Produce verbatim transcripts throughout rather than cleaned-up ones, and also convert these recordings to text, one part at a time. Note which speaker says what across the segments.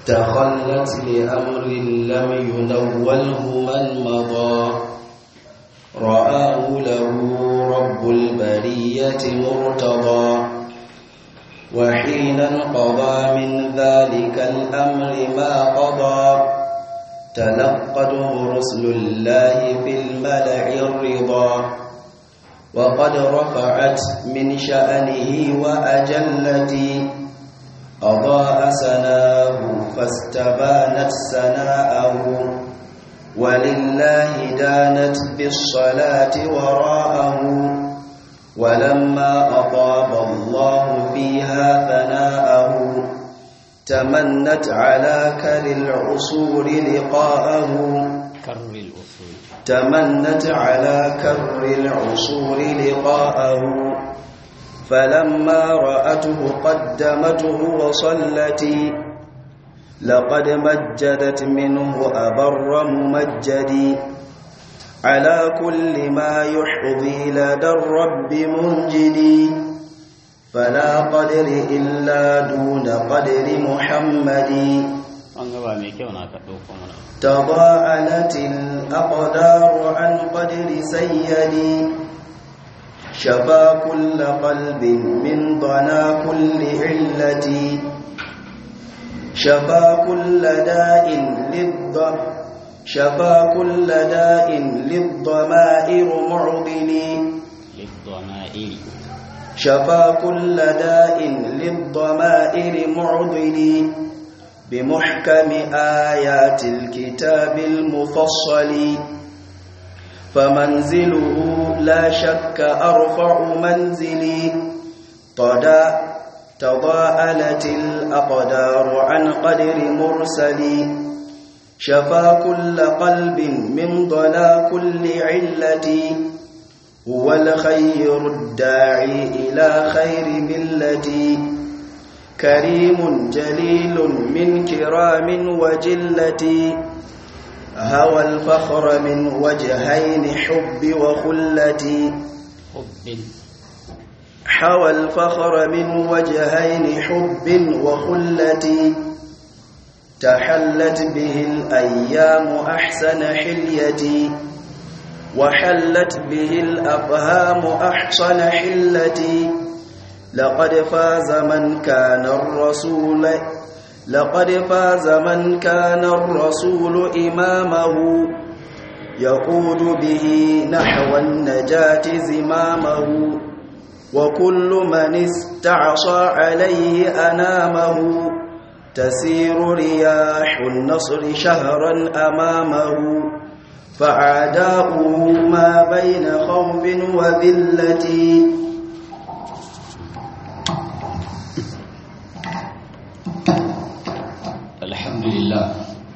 Speaker 1: تخلت لأمر لم ينوله من مضى رآه له رب البرية مرتضى وحين انقضى من ذلك الأمر ما قضى تلقته رسل الله في الملأ الرضا وقد رفعت من شأنه وأجلت أضاء سناه فاستبانت سناءه ولله دانت بالصلاة وراءه ولما أطاب الله فيها ثناءه تمنت على كر العصور لقاءه
Speaker 2: كر الأصول
Speaker 1: تمنت على كر العصور لقاءه فلما رأته قدمته وصلتي لقد مجدت منه أبر ممجدي على كل ما يحظي لدى الرب منجدي فلا قدر إلا دون قدر محمد تضاءلت الأقدار عن قدر سيدي شفى كل قلب من ضنا كل علة شفى كل داء للض شفى كل داء للضمائر معضلي
Speaker 2: للضمائر
Speaker 1: شفى كل داء للضمائر معضلي بمحكم آيات الكتاب المفصل فمنزله لا شك أرفع منزلي تضاء تضاءلت الأقدار عن قدر مرسلي شفى كل قلب من ضلا كل علتي هو الخير الداعي إلى خير ملتي كريم جليل من كرام وجلتي هوى الفخر من وجهين حب وخلتي
Speaker 2: حب
Speaker 1: حوى الفخر من وجهين حب وخلتي تحلت به الأيام أحسن حليتي وحلت به الأفهام أحسن حلتي لقد فاز من كان الرسول لقد فاز من كان الرسول إمامه يقود به نحو النجاة زمامه وكل من استعصى عليه أنامه تسير رياح النصر شهرا أمامه فعداؤه ما بين خوف وذلة
Speaker 2: الحمد لله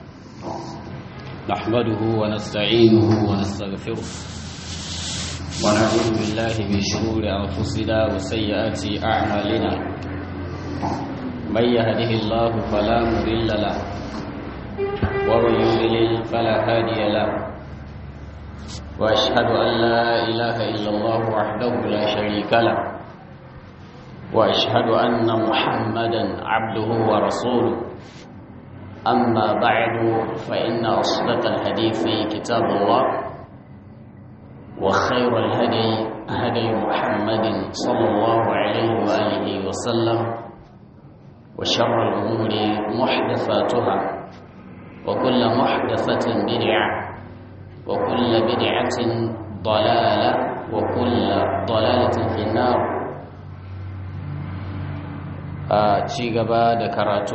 Speaker 2: نحمده ونستعينه ونستغفره ونعوذ بالله من شرور أنفسنا وسيئات أعمالنا من يهده الله فلا مضل له ومن يضلل فلا هادي له وأشهد أن لا إله إلا الله وحده لا شريك له وأشهد أن محمدا عبده ورسوله أما بعد فإن أصدق الحديث كتاب الله وخير الهدي هدي محمد صلى الله عليه وآله وسلم وشر الأمور محدثاتها وكل محدثة بدعة وكل بدعة ضلالة وكل ضلالة في النار ci gaba da karatu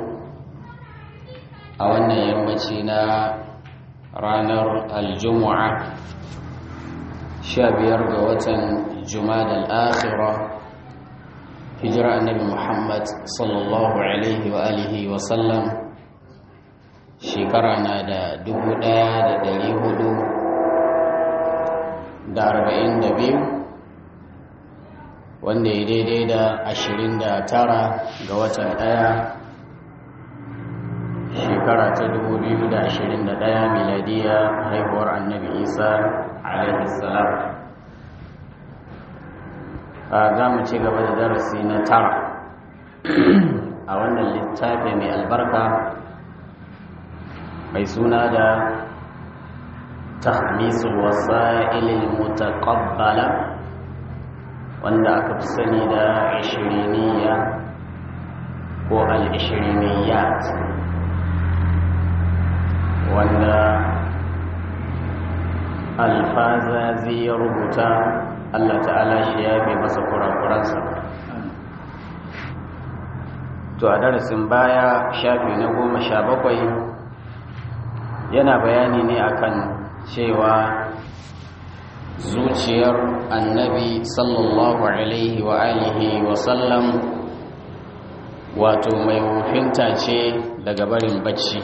Speaker 2: a wannan yammaci na ranar aljumu'a sha biyar ga watan jumadal akhira hijira annabi muhammad sallallahu alaihi wa alihi wa sallam shekara na da dubu ɗaya da dari hudu da arba'in da biyu wanda ya daidai da ashirin da tara ga watan ɗaya shekara ta dubu biyu da ashirin da ɗaya miladiya haihuwar annabi isa alaihi salam. za mu ci gaba da darasi na tara a wannan littafi mai albarka mai suna da tahmisul wasa'ilil mutaqabbala wanda aka fi sani da ishiriniya ko al-ishiriniyat, wanda alfazazi ya rubuta. Allah ta'ala shi ya fi masa kurakuransa. To a darasin baya shafi na goma sha bakwai yana bayani ne akan cewa zuciyar annabi sallallahu alaihi wa alihi wa sallam wato mai wufinta ce daga barin bacci,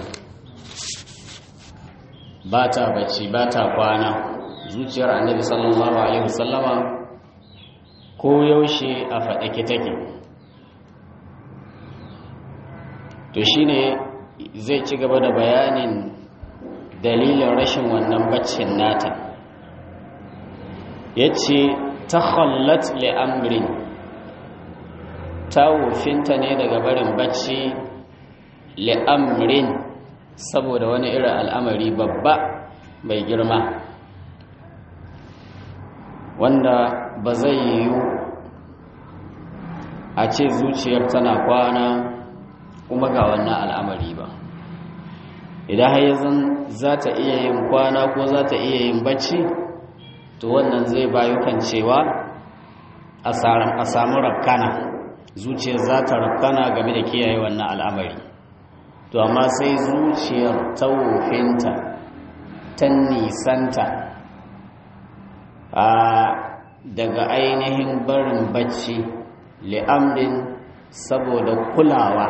Speaker 2: ba ta bacci ba ta kwana. Zuciyar annabi sallallahu alaihi wa sallama ko yaushe a faɗake take. To shine zai ci gaba da bayanin dalilin rashin wannan baccin nata. Yace takhallat li amrin, ta wufinta ne daga barin bacci li amrin saboda wani irin al'amari babba mai girma wanda ba zai yiwu a ce zuciyar tana kwana kuma ga wannan al'amari ba. Idan har yanzu za ta iya yin kwana ko za ta iya yin bacci, to wannan zai bayu kan cewa a samu rafkana, zuciyar za ta rafkana game da kiyaye wannan al'amari. To amma sai zuciyar ta wofinta, ta nisanta a daga ainihin barin bacci li'amrin saboda kulawa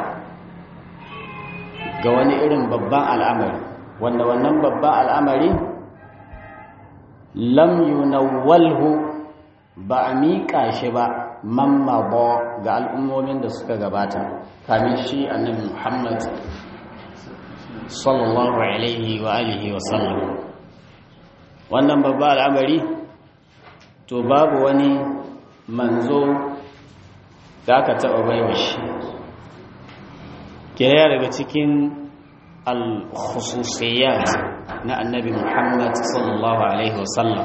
Speaker 2: ga wani irin babban al'amari, wanda wannan babban al'amari lam yunawwalhu, ba a miƙa shi ba mamma ba ga al'ummomin da suka gabata kamin shi annabi Muhammad sallallahu alaihi wa alihi wa sallam. Wannan babban al'amari to babu wani manzo da aka taɓa baiwa shi, kira daga cikin al-khususiyat na annabi Muhammad sallallahu alaihi wasallam.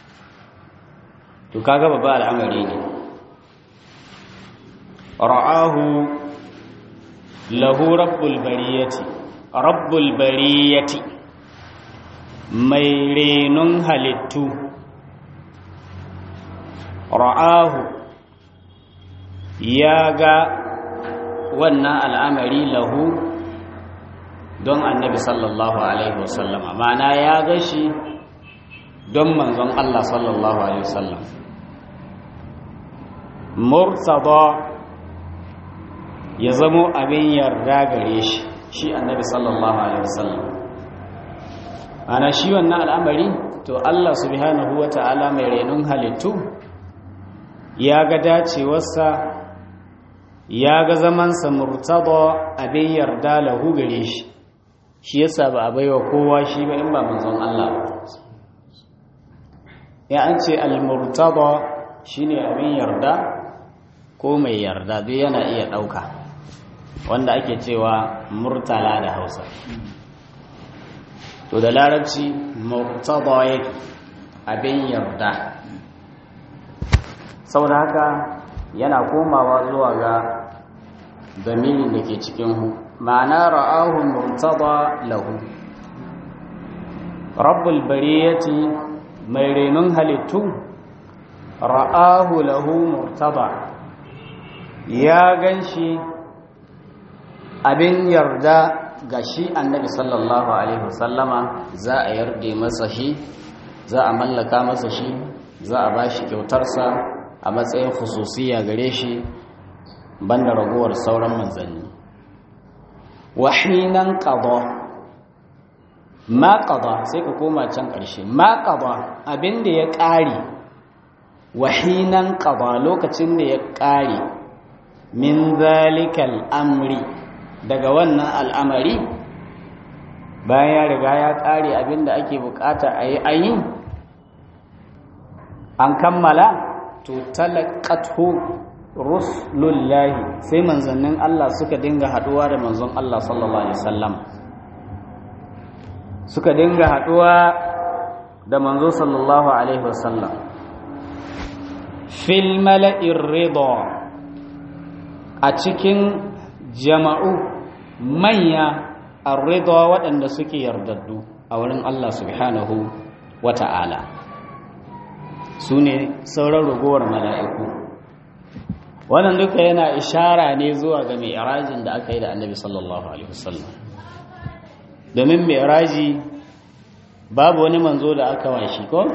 Speaker 2: To kaga babba al'amari ne. Ra'ahu lahu rabbul bariyati, rabbul bariyati mai renun halittu. Ra'ahu ya ga wannan al'amari lahu don annabi sallallahu alaihi wasallam, ma'ana ya ga shi don manzon Allah sallallahu alaihi wasallam. Murtada ya zamo abin yarda gare shi shi annabi sallallahu alaihi wasallam. Ana shi wannan al'amari to Allah subhanahu wata'ala mai renun halittu ya ga dacewarsa, ya ga zamansa murtada abin yarda lahu gare shi, shi yasa ba a baiwa kowa shi ba in ba manzon Allah ba. Ya an ce al-murtada shine abin yarda ko mai yarda, duk yana iya ɗauka, wanda ake cewa murtala da Hausa. To da larabci murtada yake abin yarda, saboda haka yana komawa zuwa ga damirin da ke cikin hu, ma'ana ra'ahu murtada lahu. Rabbul bariyati mai renun halittu, ra'ahu lahu murtada ya ganshi abin yarda ga shi annabi sallallahu alaihi wasallama. Za a yarda masa shi, za a mallaka masa shi, za a bashi kyautarsa a matsayin khususiyya gare shi banda ragowar sauran manzanni. Wahinan qada, ma qada sai ka koma can ƙarshe, ma qada abinda ya ƙare, wahinan qada lokacin da ya ƙare, min zalikal amri daga wannan al'amari, bayan ya riga ya ƙare abinda ake bukata a yi ayi an kammala, to talaqathu rusulullahi sai manzannin Allah suka dinga haduwa da manzon Allah sallallahu alaihi wasallam suka dinga haduwa da manzo sallallahu alaihi wasallam fil mala'ir ridha a cikin jama'u manya ar-ridha waɗanda suke yardaddu a wurin Allah subhanahu wata'ala sune sauran ragowar mala'iku. Wannan duka yana ishara ne zuwa ga mi'rajin da aka yi da annabi sallallahu alaihi wasallam, domin mi'raji babu wani manzo da aka washi ko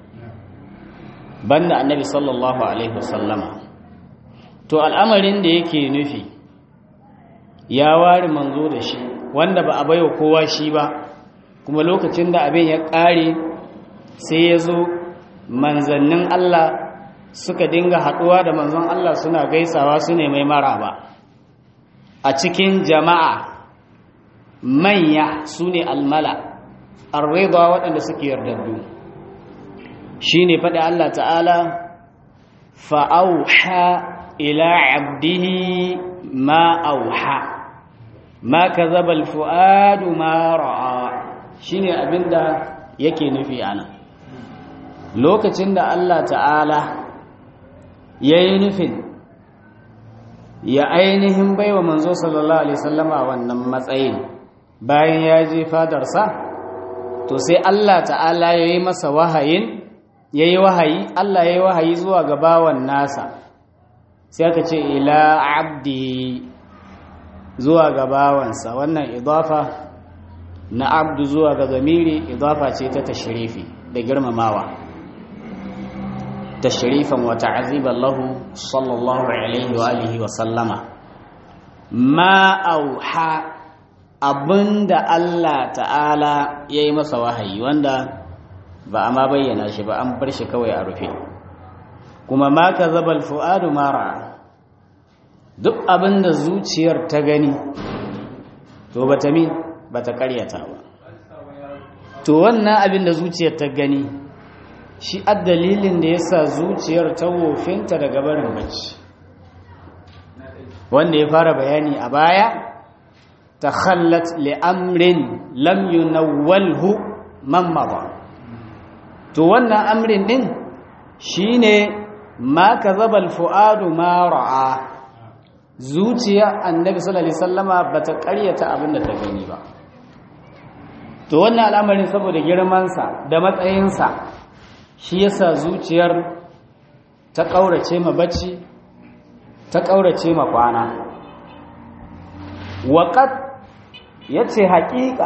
Speaker 2: banda annabi sallallahu alaihi wasallama. To al'amarin da yake nufi ya ware manzo da shi wanda ba a baiwa kowa shi ba, kuma lokacin da abin ya ƙare sai ya zo manzannin Allah suka dinga haɗuwa da manzon Allah suna gaisawa su ne mai maraba a cikin jama'a manya su ne almala arwaiba waɗanda suke yardaddu. shi ne faɗi Allah ta'ala fa'auha ila abdihi ma auha ma ka zabal fu'adu ma ra'a, shi ne abinda yake nufi ana lokacin da Allah ta'ala ya yi nufin ya ainihin baiwa manzo sallallahu alaihi wasallama wannan matsayin bayan ya je fadarsa, to sai Allah ta'ala ya yi masa wahayin ya yi wahayi Allah ya yi wahayi zuwa ga bawan nasa, sai aka ce ila abdi zuwa ga bawansa. Wannan idafa na abdu zuwa ga zamiri idafa ce ta tashrifi da girmamawa, tashrifan wa ta'ziban lahu sallallahu alaihi wa alihi wa sallama. Ma auha abinda Allah ta'ala yayi masa wahayi wanda ba a ma bayyana shi ba, an bar shi kawai a rufe. Kuma ma kazaba al-fuadu ma ra'a, duk abinda zuciyar ta gani to bata mi bata karyata ba. To wannan abinda zuciyar ta gani shi addalilin da yasa zuciyar ta wofinta daga barin bacci, wanda ya fara bayani a baya takhallat li amrin lam yunawwalhu man mada. To wannan amrin din shine ma kazaba al-fuadu ma ra'a, zuciya annabi sallallahu alaihi wasallama bata ƙaryata abin da ta gani ba. To wannan al'amarin saboda girman sa da matsayin sa shi yasa zuciyar ta kaurace ma bacci, ta kaurace ma kwana. Waqat yace haƙiƙa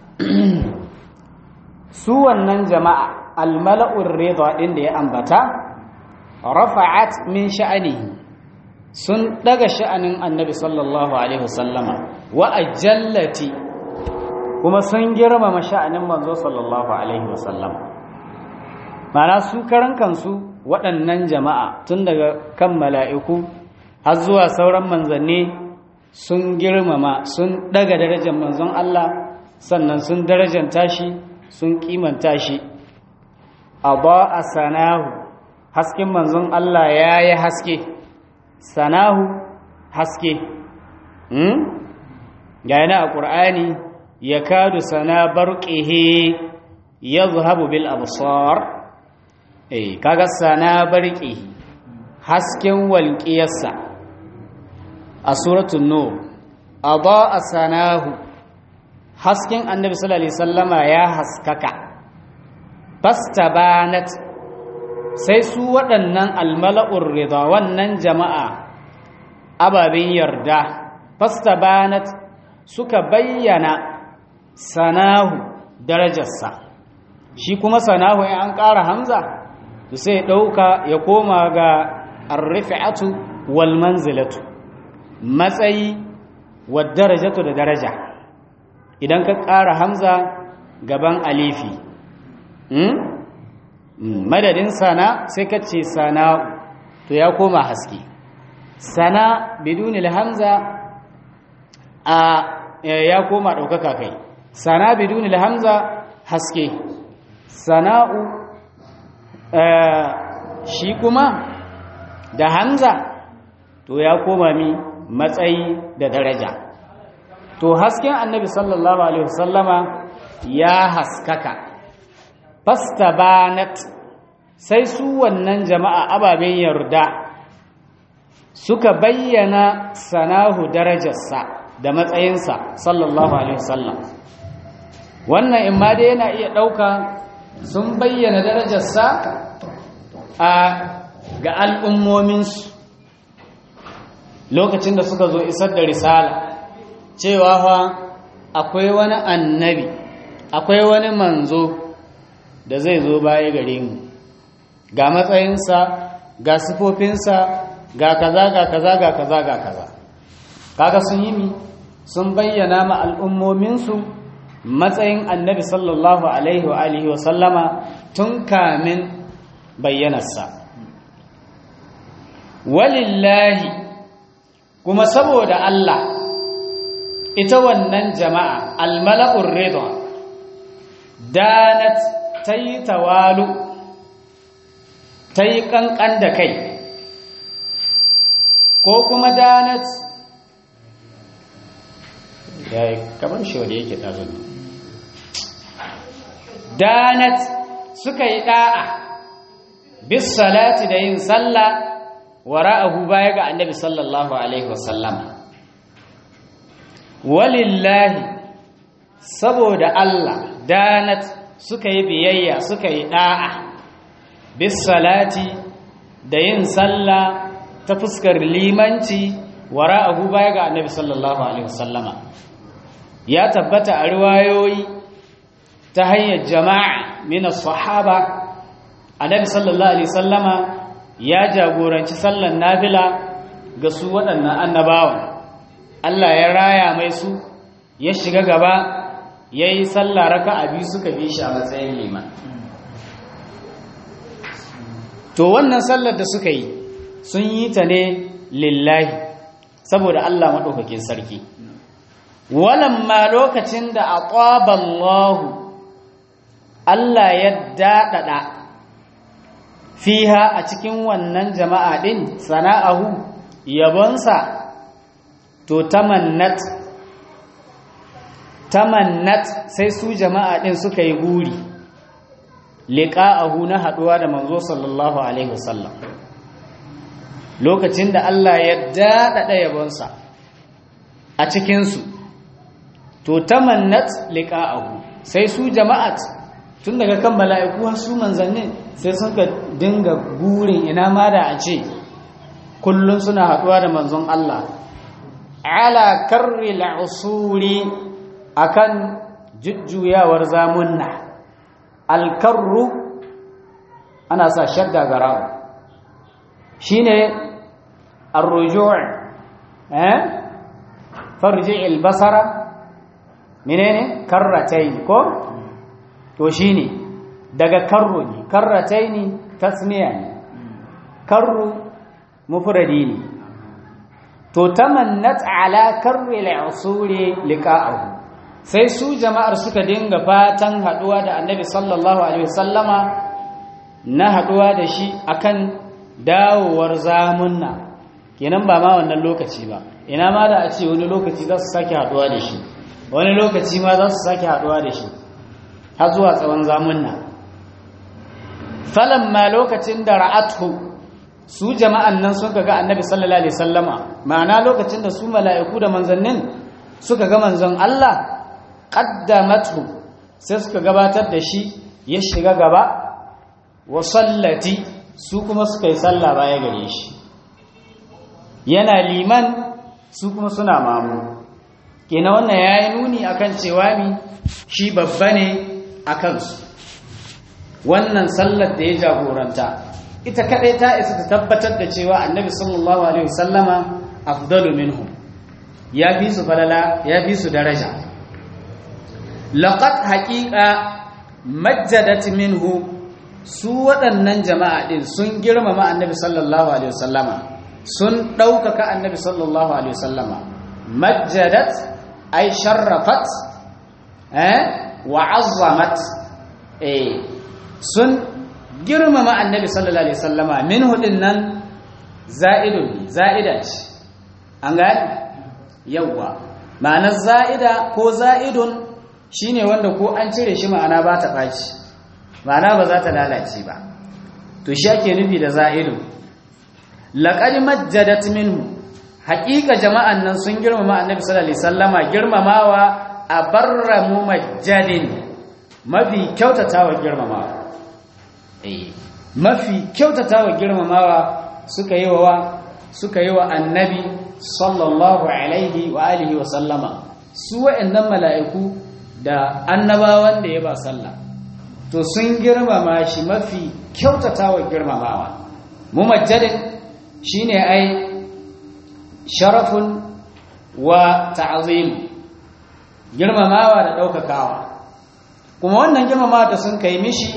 Speaker 2: su wannan jama'a al-mala'ur ridha din da ya ambata rafa'at min sha'anihi, sun daga sha'anin annabi sallallahu alaihi wasallama, wa ajallati kuma sun girmama sha'anin manzo sallallahu alaihi wasallama. Mana su karan kansu waɗannan jama'a tun daga kan mala'iku har zuwa sauran manzanni sun girmama, sun daga darajar manzon Allah, sannan sun darajanta shi, sun kimanta shi. Aba sanahu, hasken manzon Allah ya yi haske, sanahu haske. hmm? ga yana a ƙur'ani ya kadu sana barƙihe ya zuhabu bil absar. eh kaga sana barƙihi hasken walƙiyarsa a suratul nur. Aba sanahu, hasken annabi sallallahu alaihi wasallama ya haskaka. fastabanat, sai su waɗannan almala'ur rida wannan jama'a ababen yarda, fastabanat suka bayyana sanahu darajarsa. Shi kuma sanahu in an ƙara hamza to sai ɗauka ya koma ga arrifa'atu wal manzilatu, matsayi wa darajatu da daraja. Idan ka ƙara hamza gaban alifi, hmm? madadin sana sai ka ce sana'u, to ya koma haske. Sana bidunil hamza a ya koma ɗaukaka kai. Sana bidunil hamza haske. Sana'u shi kuma da hamza to ya koma mi matsayi da daraja. To hasken annabi sallallahu alaihi wasallama ya haskaka, fastabanat, sai su wannan jama'a ababen yarda suka bayyana sanahu darajarsa da matsayinsa sallallahu alaihi wasallam. Wannan in ma dai yana iya ɗauka sun bayyana darajarsa a ga al'ummominsu lokacin da suka zo isar da risala, cewa fa akwai wani annabi, akwai wani manzo da zai zo baya gare mu, ga matsayinsa, ga sifofinsa, ga kaza ga kaza ga kaza ga kaza. Kaga sun yi mi sun bayyana ma al'ummominsu matsayin annabi sallallahu alaihi wa alihi wa sallama tun kamin bayyanarsa. Walillahi, kuma saboda Allah, ita wannan jama'a almala'ur ridwa danat ta yi tawalu, ta yi ƙanƙan da kai, ko kuma danat ya yi kamar shi wadda yake ɗazun danat suka yi ɗa'a bis salati da yin sallah wara'ahu baya ga annabi sallallahu alaihi wasallama. Walillahi, saboda Allah, danat suka yi biyayya, suka yi ɗa'a bis salati da yin sallah ta fuskar limanci wara'ahu baya ga annabi sallallahu alaihi wasallama. Ya tabbata a riwayoyi ta hanyar jama'a min as-sahaba, annabi sallallahu alaihi wasallama ya jagoranci sallan nafila ga su waɗannan annabawan. Allah ya raya mai su, ya shiga gaba, ya yi sallah raka'a biyu suka bi shi a matsayin liman. To wannan sallar da suka yi sun yi ta ne lillahi, saboda Allah maɗaukakin sarki. Walamma lokacin da aqaballahu, Allah ya daɗaɗa fiha a cikin wannan jama'a ɗin sana'ahu yabonsa, to tamannat tamannat sai su jama'a ɗin suka yi guri liqa'ahu na haɗuwa da manzo sallallahu alaihi wasallam. Lokacin da Allah ya daɗaɗa yabonsa a cikinsu, to tamannat liqa'ahu, sai su jama'at tun daga kan mala'iku har su manzannin sai suka dinga burin ina ma da a ce kullum suna haɗuwa da manzon Allah ala karri al'usuri, akan jujjuyawar zamunna. Alkarru ana sa shadda garawa shine ar-ruju' eh farji' al-basara menene karratayn ko to shine daga karru ne, karratayn tasniya ne, karru mufradi ne. To tamannat ala karri al-usuri liqa'ahu, sai su jama'ar suka dinga fatan haduwa da annabi sallallahu alaihi wasallama, na haduwa da shi akan dawowar zamunna. Kenan ba ma wannan lokaci ba, ina ma da a ce wani lokaci za su sake haduwa da shi, wani lokaci ma za su sake haduwa da shi har zuwa tsawon zamunna. Falamma lokacin da ra'athu, su jama'an nan suka ga annabi sallallahu alaihi wasallama, ma'ana lokacin da su mala'iku da manzannin suka ga manzon Allah, qaddamathu, sai suka gabatar da shi ya shiga gaba, wa sallati, su kuma suka yi sallah baya gare shi, yana liman su kuma suna mamu. Kenan wannan yayi nuni akan cewa mi shi babba ne akan su. Wannan sallar da ya jagoranta ita kadai ta isa ta tabbatar da cewa annabi sallallahu alaihi wasallama afdalu minhum, ya fi su falala, ya fi su daraja. Laqad haqiqa majjadat minhu, su waɗannan jama'a din sun girmama annabi sallallahu alaihi wasallama, sun ɗaukaka annabi sallallahu alaihi wasallama. Majjadat ay sharrafat eh wa azzamat, eh sun girmama annabi sallallahu alaihi wasallama. Minhu din nan za'idun za'ida ce an gani yawwa ma'anar za'ida ko za'idun shine wanda ko an cire shi ma'ana ba ta ɓaci ma'ana ba za ta lalace ba to shi ake nufi da za'idun laqad majjadat minhu haqiqa jama'an nan sun girmama annabi sallallahu alaihi wasallama girmamawa abarra mumajjadin mafi kyautatawa girmamawa eh mafi kyautatawa girmamawa suka yi wa suka yi wa annabi sallallahu alaihi wa alihi wa sallama su wa'annan mala'iku da annabawan da ya ba sallah to sun girmama shi mafi kyautatawa girmamawa mumajjadin shine ai sharafun wa ta'zim girmamawa da daukakawa kuma wannan girmamawa da sun kai mishi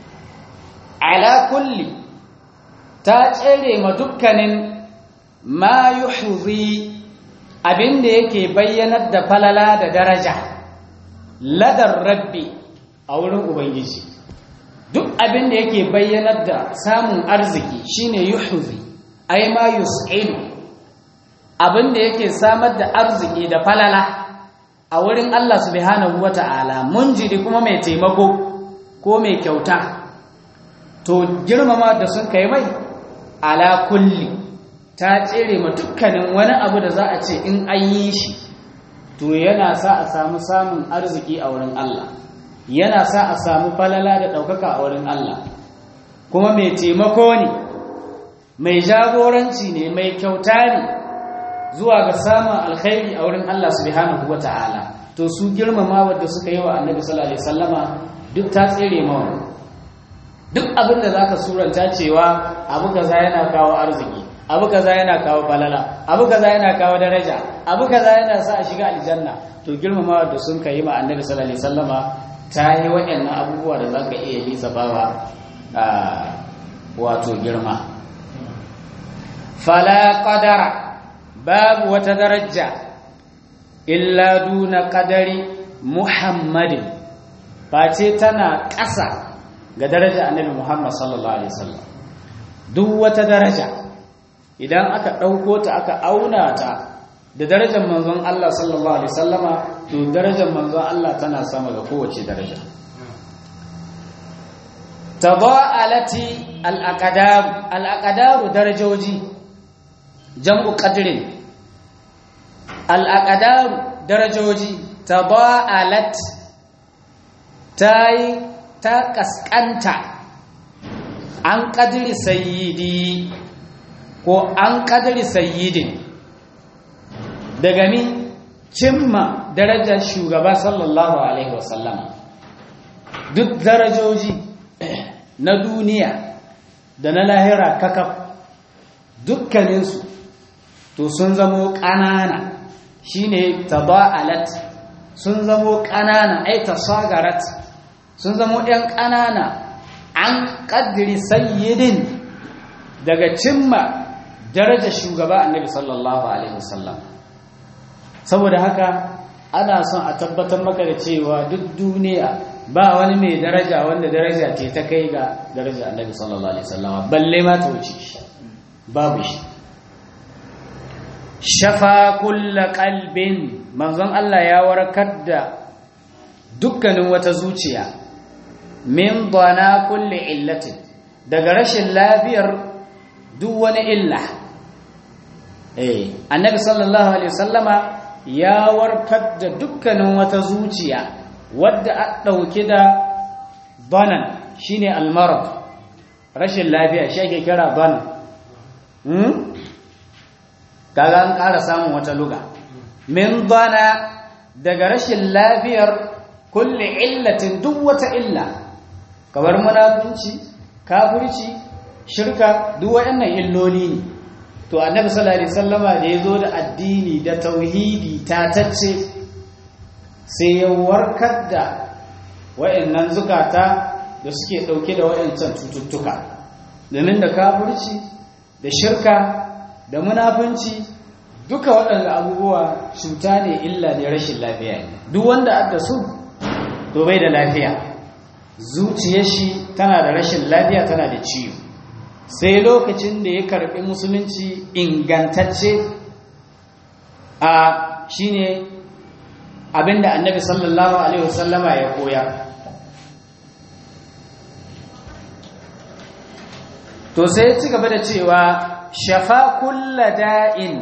Speaker 2: ala kulli ta tsere ma dukkanin ma yuhzi abinda yake bayyanar da falala da daraja ladar rabbi a wurin ubangiji duk abinda yake bayyanar da samun arziki shine yuhzi ai ma yus'idu abinda yake samar da arziki da falala a wurin Allah subhanahu wata'ala munjidi kuma mai taimako ko mai kyauta to girmama da sun kai mai ala kulli ta tsere ma dukkanin wani abu da za a ce in an yi shi to yana sa a samu samun arziki a wurin Allah yana sa a samu falala da ɗaukaka a wurin Allah kuma mai taimako ne mai jagoranci ne mai kyauta ne zuwa ga samun alkhairi a wurin Allah subhanahu wata'ala to su girmama wadda suka yi wa annabi sallallahu alaihi wasallama duk ta tsere mawa duk abin da zaka suranta cewa abu kaza yana kawo arziki abu kaza yana kawo falala abu kaza yana kawo daraja abu kaza yana sa a shiga aljanna to girmama wadda sun kai ma annabi sallallahu alaihi wasallama ta yi waɗannan abubuwa da zaka iya lissafawa wato girma fala qadara babu wata daraja illa duna qadari muhammadin face tana ƙasa ga daraja annabi muhammad sallallahu alaihi wasallam duk wata daraja idan aka ɗauko ta aka auna ta da darajar manzon Allah sallallahu alaihi wasallama to darajar manzon Allah tana sama ga kowace daraja tada'alati al-aqdar al-aqdar darajoji jam'u qadrin al-aqdar darajoji tada'alat tayi ta kaskanta an qadri sayyidi ko an qadri sayyidin daga mi cimma darajar shugaba sallallahu alaihi wasallam duk darajoji na duniya da na lahira kakaf dukkaninsu to sun zamo ƙanana shine taba'alat sun zamo ƙanana ai tasagarat sun zamo ɗan ƙanana an ƙaddiri sayyidin daga cimma darajar shugaba annabi sallallahu alaihi wasallam saboda haka ana son a tabbatar maka da cewa duk duniya ba wani mai daraja wanda daraja ce ta kai ga daraja annabi sallallahu alaihi wasallam balle ma ta wuce shi babu shi shafa kullu qalbin manzon Allah ya warkar da dukkanin wata zuciya min dana kulli illatin daga rashin lafiyar duk wani illa eh annabi sallallahu alaihi wasallama ya warkar da dukkanin wata zuciya wadda a ɗauki da banan shine almarad rashin lafiya shi ake kira banan hmm? kaga an ƙara samun wata luga min bana daga rashin lafiyar kulli illatin duk wata illa kamar munafunci kafirci shirka duk waɗannan illoli ne to annabi sallallahu alaihi wasallama da yazo da addini da tauhidi tatacce sai ya warkar da waɗannan zukata da suke dauke da waɗancan cututtuka domin da kafirci da shirka da munafunci duka waɗanda abubuwa cuta ne illa ne rashin lafiya ne duk wanda adda su to bai da lafiya zuciyar shi tana da rashin lafiya tana da ciwo sai lokacin da ya karɓi musulunci ingantacce a shine abinda annabi sallallahu alaihi wasallama ya koya. To sai ya ci gaba da cewa shafa kulla da'in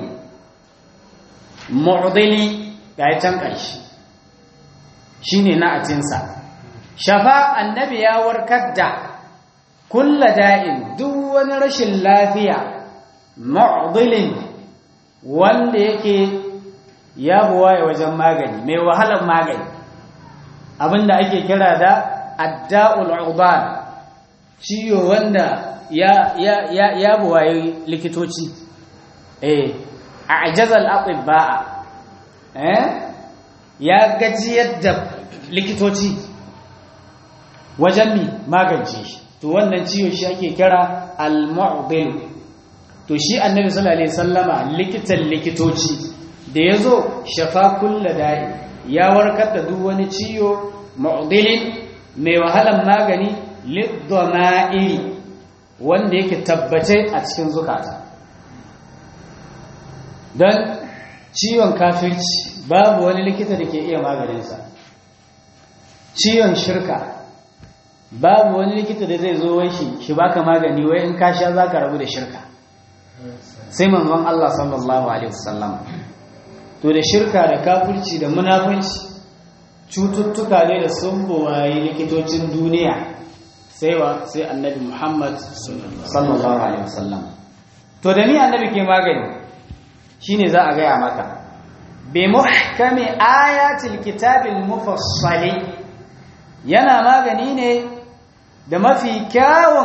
Speaker 2: mu'dili ga ya can ƙarshe shine na atinsa. Shafa annabi ya warkar da kulla da'in duk wani rashin lafiya mu'dilin wanda yake ya buwaye wajen magani mai wahalar magani, abinda ake kira da adda'ul uban, ciwo wanda ya ya ya ya buwaye likitoci, eh a'jazal atibba, eh ya gajiyar da likitoci wajen mi magance shi. To wannan ciwo shi ake kira al-mu'dil. To shi annabi sallallahu alaihi wasallama likitan likitoci da yazo shafa kullu da'i, ya warkar da duk wani ciwo mu'dilin mai wahalan magani lidhama'iri wanda yake tabbace a cikin zukata. Dan ciwon kafirci babu wani likita da ke iya maganinsa. Ciwon shirka babu wani likita da zai zo wai shi shi baka magani wai in ka sha zaka rabu da shirka, sai manzon Allah sallallahu alaihi wasallam. To da shirka da kafirci da munafunci cututtuka ne da sun buwaye likitocin duniya, sai wa sai annabi Muhammad sallallahu alaihi wasallam. To da ni annabi ke magani shine za a gaya maka bi muhkami ayatil kitabil mufassali, yana magani ne da mafi kyawun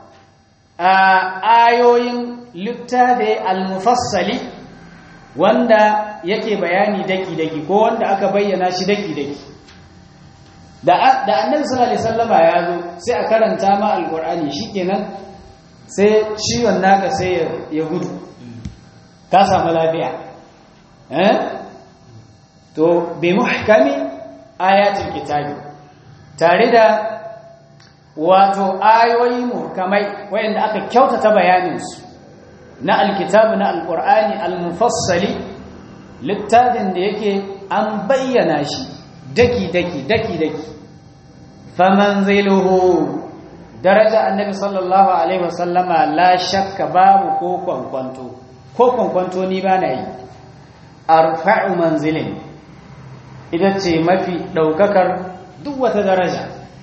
Speaker 2: ayoyin littafi al-mufassali wanda yake bayani daki-daki ko wanda aka bayyana shi daki-daki. Da annabi sallallahu alaihi wasallama ya zo sai a karanta ma alqur'ani shikenan sai ciwon naka sai ya gudu, ka samu lafiya. eh to bi muhkami ayatul kitabi, tare da wato ayoyi muhkamai wayanda aka kyautata bayaninsu na alkitabu na alqur'ani almufassali, littafin da yake an bayyana shi daki daki daki daki. famanziluhu, daraja annabi sallallahu alaihi wasallama la shakka babu ko kwankwanto ko kwankwanto ni ba na yi. arfa'u manzilin, ita ce mafi daukakar duk wata daraja.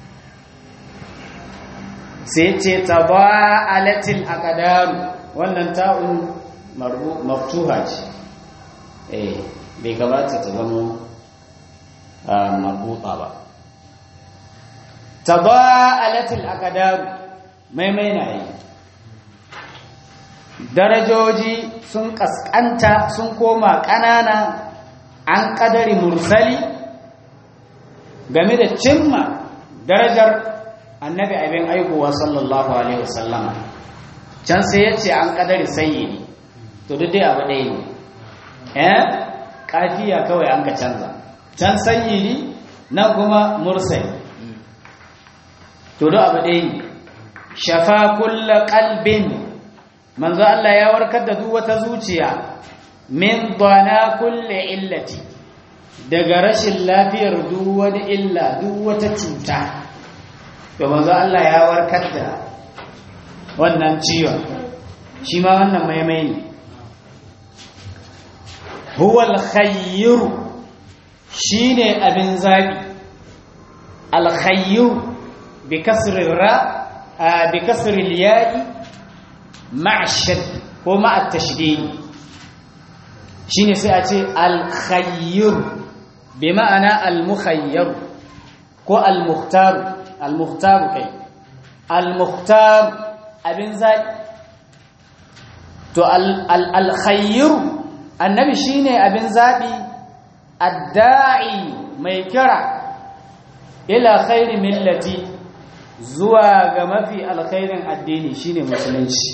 Speaker 2: sai ce taba'alatil aqdaru, wannan ta'un maftuha ce, eh bai gabata ta zama marbuta ba. taba'alatil aqdaru maimai na yi, darajoji sun kaskanta sun koma ƙanana an ƙadari mursali game da cimma darajar annabi abin aikowa sallallahu alaihi wasallama. Can sai ya ce an ƙadari sayyidi, to duk dai abu ɗaya ne, eh kafiya kawai an ka canza, can sayyidi nan kuma mursali, to duk abu ɗaya ne. shafa kulla qalbin, manzo Allah ya warkar da duk wata zuciya min dana kulli illati, daga rashin lafiyar duk wani illa duk wata cuta. to manzo Allah ya warkar da wannan ciwon, shi ma wannan maimai ne. huwa al-khayr, shine abin zabi. al-khayr bi kasri ra bi kasri al-ya'i ma'a shadd ko ma'a tashdid, shine sai a ce al-khayr bi ma'ana al-mukhayyar ko al-mukhtar. al-mukhtar kai al-mukhtar abin zabi. to al-khayr annabi shine abin zabi, adda'i mai kira ila khairi millati, zuwa ga mafi alkhairin addini shine musulunci.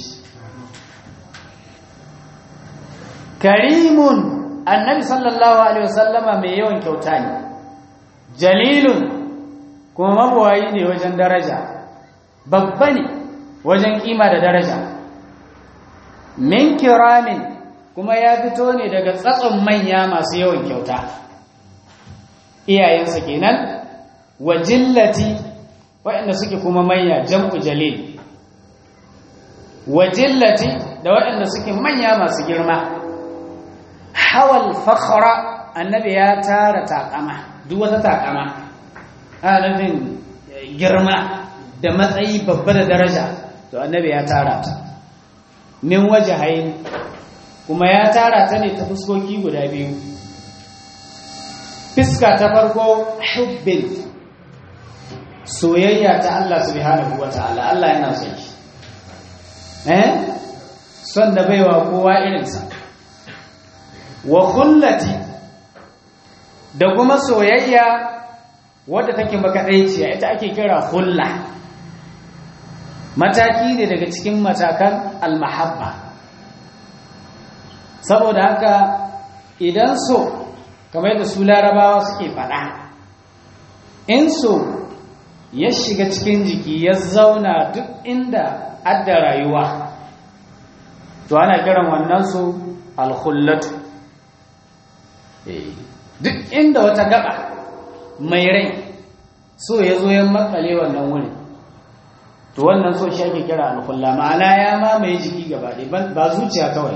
Speaker 2: karimun, annabi sallallahu alaihi wasallama mai yawan kyauta ne. jalilun, kuma mabuwayi ne wajen daraja, babba ne wajen kima da daraja. min kiramin kuma ya fito ne daga tsatson manya masu yawan kyauta iyayensa kenan wa jillati waɗanda suke kuma manya jam'u jalil wa jillati da waɗanda suke manya masu girma hawal fakhra annabi ya tara takama duk wata takama ana nufin girma da matsayi babba da daraja to annabi ya tara ta min wajhayn kuma ya tara ta ne ta fuskoki guda biyu fiska ta farko hubbin soyayya ta Allah subhanahu wataala Allah yana son shi eh son da baiwa kowa irinsa wa khullati da kuma soyayya wadda take makaɗaiciya ita ake kira khulla mataki ne daga cikin matakan almahabba saboda haka idan so kamar yadda su larabawa suke faɗa in so ya shiga cikin jiki ya zauna duk inda adda rayuwa to ana kiran wannan so alkhullatu duk inda wata gaba mai rai so ya zo ya makale wannan wurin to wannan so shi ake kira alkhulla ma'ana ya mamaye jiki gaba ɗaya ba zuciya kawai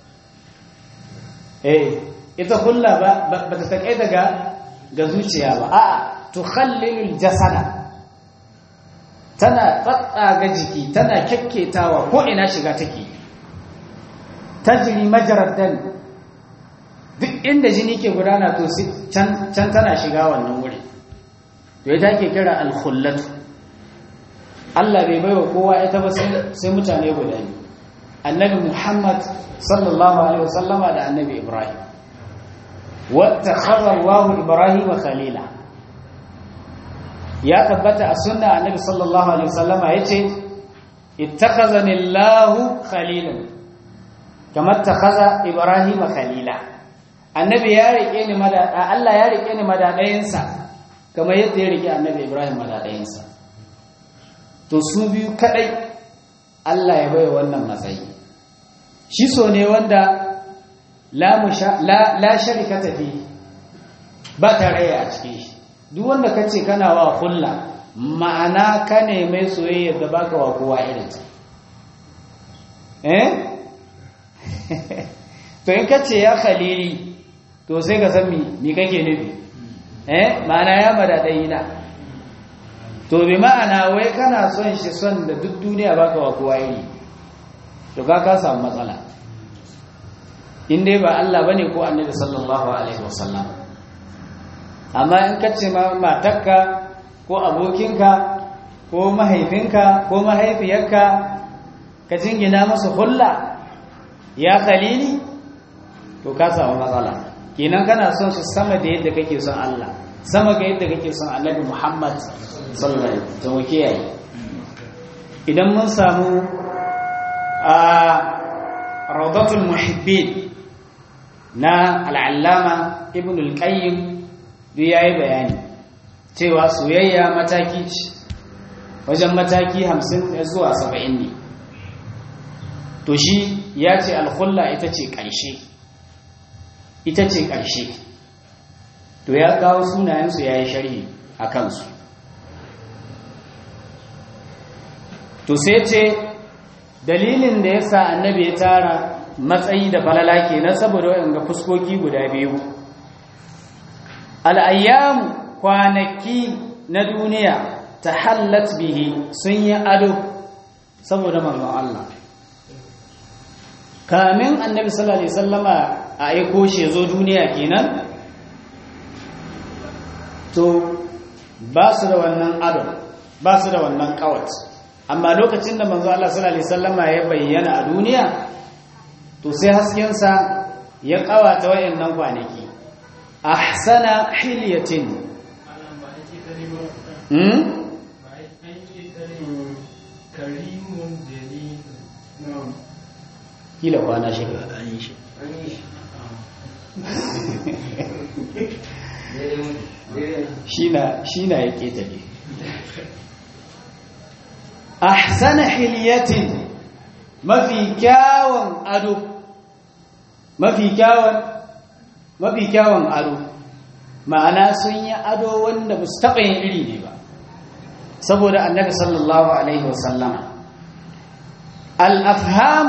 Speaker 2: eh ita khulla ba ba ta take daga ga zuciya ba a'a tukhallilul jasada tana tsatsaga jiki tana kekketawa ko ina shiga take tajri majrad dan duk inda jini ke gudana to can can tana shiga wannan wuri to ita ake kira al-khullatu Allah bai baiwa kowa ita ba sai mutane guda biyu annabi Muhammad sallallahu alaihi wasallama da annabi Ibrahim wattakhadha Allahu Ibrahim khalila ya tabbata a sunna annabi sallallahu alaihi wasallama yace ittakhazani Allahu khalilan kama ittakhadha Ibrahim khalila annabi ya rike ni mada Allah ya rike ni madadayinsa kamar yadda ya rike annabi Ibrahim madadayinsa to su biyu kadai Allah ya bai wannan matsayi shi so ne wanda la musha la la sharikata fi ba tarayya a cikin shi duk wanda kace kana wa kulla ma'ana ka ne mai soyayya da baka wa kowa irin ta eh to in kace ya khalili to sai ka san me kake nufi eh ma'ana ya madadayina to bi ma'ana wai kana son shi son da duk duniya baka wa kowa iri to ka ka samu matsala in dai ba Allah bane ko Annabi sallallahu alaihi wasallam amma in kace ma matarka ko abokinka ko mahaifinka ko mahaifiyarka ka jingina musu hulla ya khalili to ka samu matsala kenan kana son su sama da yadda kake son Allah sama ga yadda kake son Annabi Muhammad sallallahu alaihi wasallam kiyaye idan mun samu a rawdatul muhibbin na al-allama ibn al-qayyim duk yayi bayani cewa soyayya mataki wajen mataki hamsin zuwa saba'in ne to shi ya ce al-khulla ita ce ƙarshe ita ce ƙarshe to ya kawo sunayensu yayi sharhi a kansu to sai ce dalilin da yasa annabi ya tara matsayi da falala kenan saboda wayanga fuskoki guda biyu al-ayyam kwanaki na duniya tahallat bihi sun yi ado saboda manzon Allah kamin annabi sallallahu alaihi wasallama a aiko shi zo duniya kenan to ba su da wannan ado ba su da wannan kawat amma lokacin da manzo Allah sallallahu alaihi wasallama ya bayyana a duniya to sai hasken sa ya kawata wayannan kwanaki ahsana hilyatin hmm karimun jalil kila kwana shi an yi shi shina shina ya ketare ahsana hilyatin mafi kyawun ado mafi kyawun mafi kyawun ado ma'ana sun yi ado wanda ba su taɓa yin iri ne ba saboda annabi sallallahu alaihi wasallama al-afham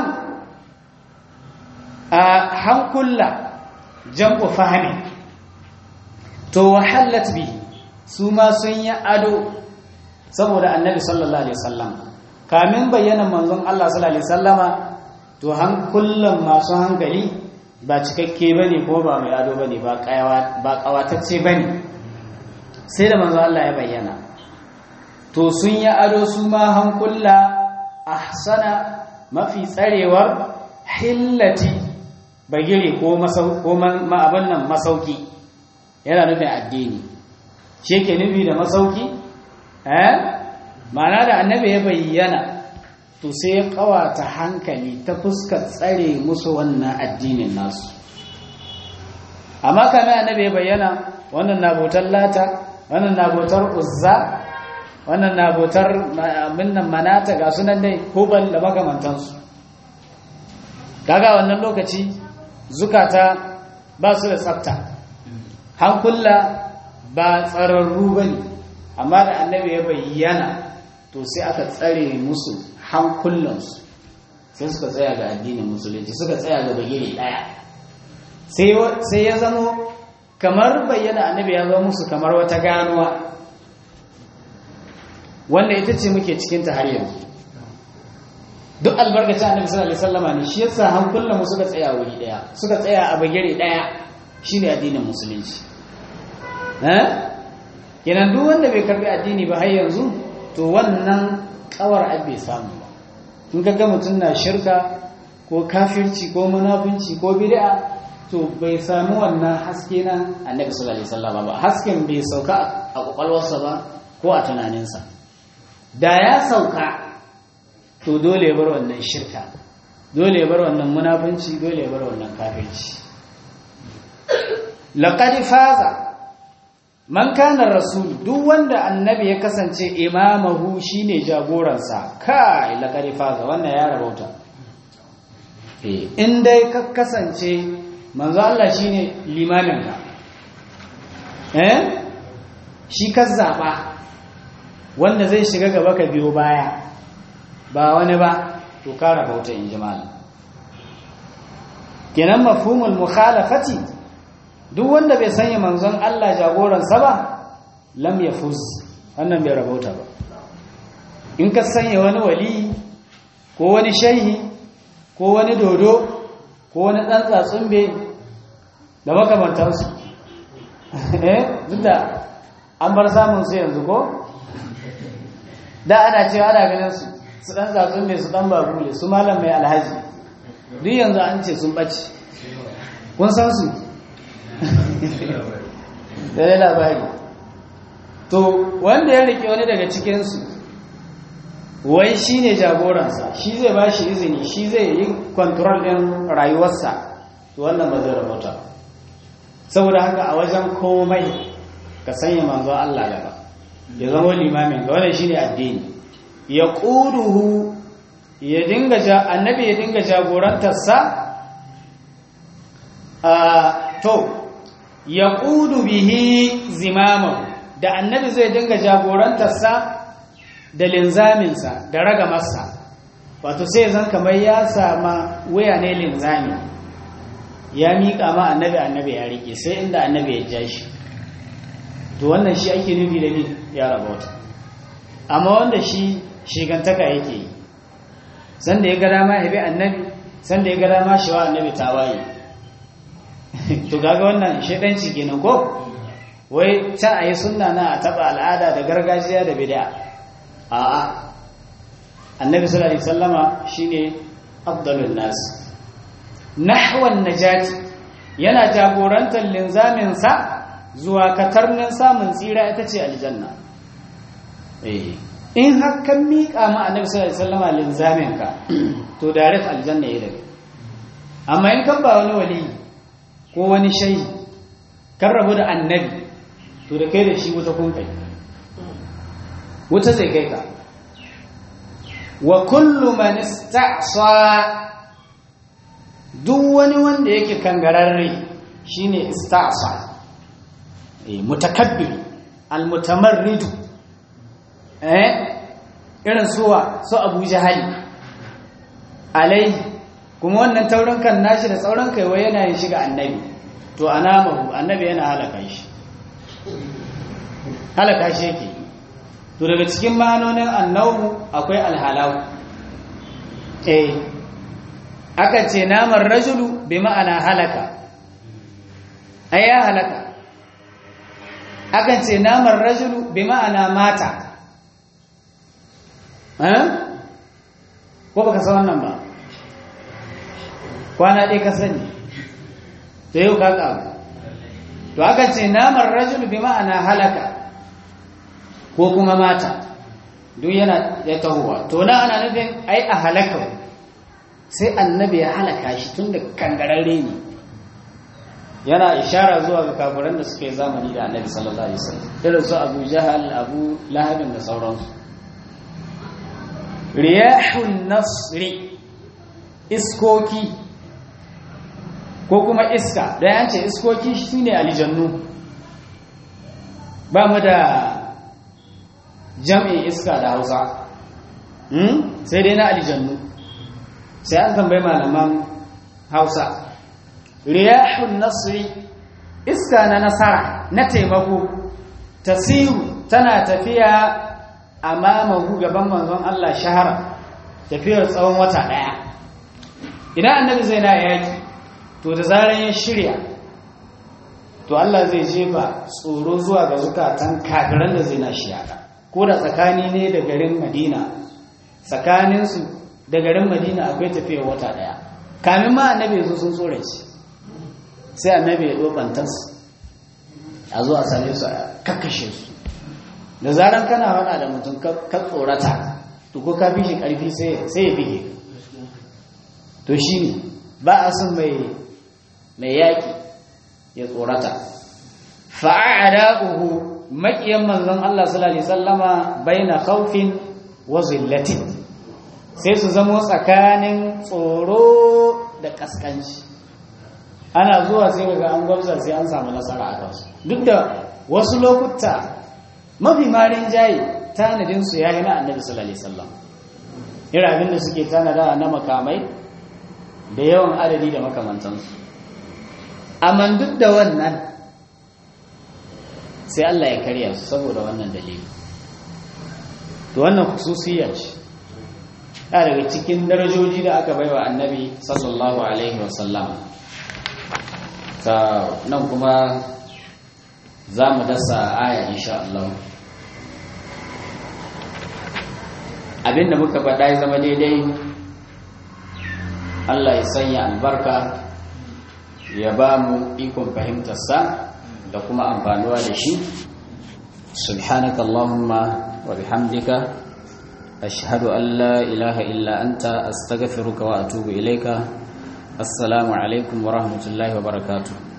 Speaker 2: a hankula jam'u fahimi to wahallat bi su ma sun yi ado saboda annabi sallallahu alaihi wasallam kamin bayyana manzon Allah sallallahu alaihi wasallama to hankulan masu hankali ba cikakke bane ko ba mai ado bane ba kayawa ba kawatacce bane sai da manzon Allah ya bayyana to sun yi ado su ma hankula ahsana mafi tsarewar hillati bagire ko masau ko ma abin nan masauki yana nufin addini shi ke nufi da masauki eh ma'ana da annabi ya bayyana to sai ya kawata hankali ta fuskar tsare musu wannan addinin nasu amma kamar annabi ya bayyana wannan na botar lata wannan na botar uzza wannan na botar minnan manata ga sunan dai hubal da makamantansu kaga wannan lokaci zukata ba su da tsafta hankula ba tsararru ba ne amma da annabi ya bayyana to sai aka tsare musu hankulansu sai suka tsaya ga addinin musulunci suka tsaya ga bagire daya sai ya zamo kamar bayyana annabi ya zama musu kamar wata ganuwa wanda ita ce muke cikinta har yanzu duk albarkacin annabi sallallahu alaihi wasallama ne shi yasa hankulan mu suka tsaya wuri daya suka tsaya a bagire daya shine addinin musulunci eh kenan duk wanda bai karbi addini ba har yanzu to wannan kawar abbe samu ba in kaga mutun na shirka ko kafirci ko munafunci ko bid'a to bai samu wannan haske na annabi sallallahu alaihi wasallama ba hasken bai sauka a kokalwarsa ba ko a tunaninsa da ya sauka to dole ya bar wannan shirka dole ya bar wannan munafunci dole ya bar wannan kafirci laqad faza man kana rasul duk wanda annabi ya kasance imamahu shine jagoransa kai laqad faza wannan ya rabauta eh in dai ka kasance manzo Allah shine limamin ka eh shi ka zaba wanda zai shiga gaba ka biyo baya ba wani ba to kara bauta in jimal kenan mafhumul mukhalafati duk wanda bai sanya manzon Allah jagoransa ba lam yafuz wannan bai rabauta ba in ka sanya wani wali ko wani shehi ko wani dodo ko wani dan tsatsumbe da makamantansu eh duk da an bar samun su yanzu ko da ana cewa ana ganin su su dan zatsun ne su dan babule su malam mai alhaji duk yanzu an ce sun bace kun san su da labari to wanda ya rike wani daga cikin su wai shine jagoransa shi zai ba shi izini shi zai yi control din rayuwarsa to wannan ba zai rabota saboda haka a wajen komai ka sanya manzo Allah gaba ya zama limamin ga wannan shine addini ya quduhu ya dinga ja annabi ya dinga jagorantar sa a to ya qudu bihi zimamahu da annabi zai dinga jagorantar sa da linzamin sa da ragamarsa wato sai zan kamar ya sama waya ne linzami ya miƙa ma annabi annabi ya rike sai inda annabi ya ja shi to wannan shi ake nufi da ni ya rabauta amma wanda shi shigantaka yake yi sanda ya ga dama ya bi annabi sanda ya ga dama shi wa annabi tawaye to kaga wannan shedanci kenan ko wai ta ayi sunna na a taba al'ada da gargajiya da bid'a a'a annabi sallallahu alaihi wasallama shine afdalun nas nahwan najati yana jagorantar linzamin sa zuwa katarnin samun tsira ita ce aljanna eh in hakan miƙa ma annabi sallallahu alaihi wasallama linzamin ka to direct aljanna yake daga amma in kan ba wani wali ko wani shayi kan rabu da annabi to da kai da shi wuta kun kai wuta zai kai ka wa kullu man ista'sa duk wani wanda yake kangararre shine ista'sa eh mutakabbir almutamarrid eh irin suwa su Abu Jahal alai kuma wannan taurin kan nashi da tsauran kai wai yana yin shiga annabi to anamahu annabi yana halaka shi halaka shi yake to daga cikin ma'anonin annabu akwai alhalau eh aka ce namar rajulu bi ma'ana halaka ai ya halaka aka ce namar rajulu bi ma'ana mata eh ko baka san wannan ba kwana dai ka sani to yau ka kawo to aka ce namar rajulu bi ma'ana halaka ko kuma mata duk yana ya tahowa to na ana nufin ai a halaka sai annabi ya halaka shi tun da kangararre ne yana ishara zuwa ga kafiran da suke zamani da annabi sallallahu alaihi wasallam irin su Abu Jahal Abu Lahab da sauransu riyahun nasri iskoki ko kuma iska da yance iskoki shine aljannu ba mu da jam'in iska da Hausa hmm? sai dai na aljannu sai an tambayi malaman Hausa riyahun nasri iska na nasara na taimako tasiru tana tafiya amamahu gaban manzon Allah shahara tafiyar tsawon wata daya idan annabi zai na yaki to da zaran ya shirya to Allah zai jefa tsoro zuwa ga zukatan kafiran da zai na shi yaka ko da tsakani ne da garin Madina tsakaninsu da garin Madina akwai tafiyar wata daya kamin ma annabi yazo sun tsorace sai annabi ya dobantar su a zo a same su a kakkashe su da zaran kana hada da mutum ka tsorata to ko ka bishi karfi sai sai ya bige to shine ba a son mai mai yaki ya tsorata fa'ada'uhu maƙiyan manzon Allah sallallahu alaihi wasallama baina khawfin wa zillatin sai su zamo tsakanin tsoro da kaskanci ana zuwa sai daga an gwamza sai an samu nasara a kansu duk da wasu lokuta mafi marin jayi tanadin su yayi na annabi sallallahu alaihi wasallam irin abin da suke tanada na makamai da yawan adadi da makamantansu amma duk da wannan sai Allah ya karya su saboda wannan dalili to wannan khususiyya ce daga cikin darajoji da aka baiwa annabi sallallahu alaihi wasallam ta nan kuma za mu dasa aya insha Allah abinda muka faɗa ya zama daidai Allah ya sanya albarka ya ba mu ikon fahimtarsa da kuma amfanuwa da shi subhanaka allahumma wa bihamdika ashhadu an la ilaha illa anta astaghfiruka wa atubu ilayka assalamu alaikum wa rahmatullahi wa barakatuh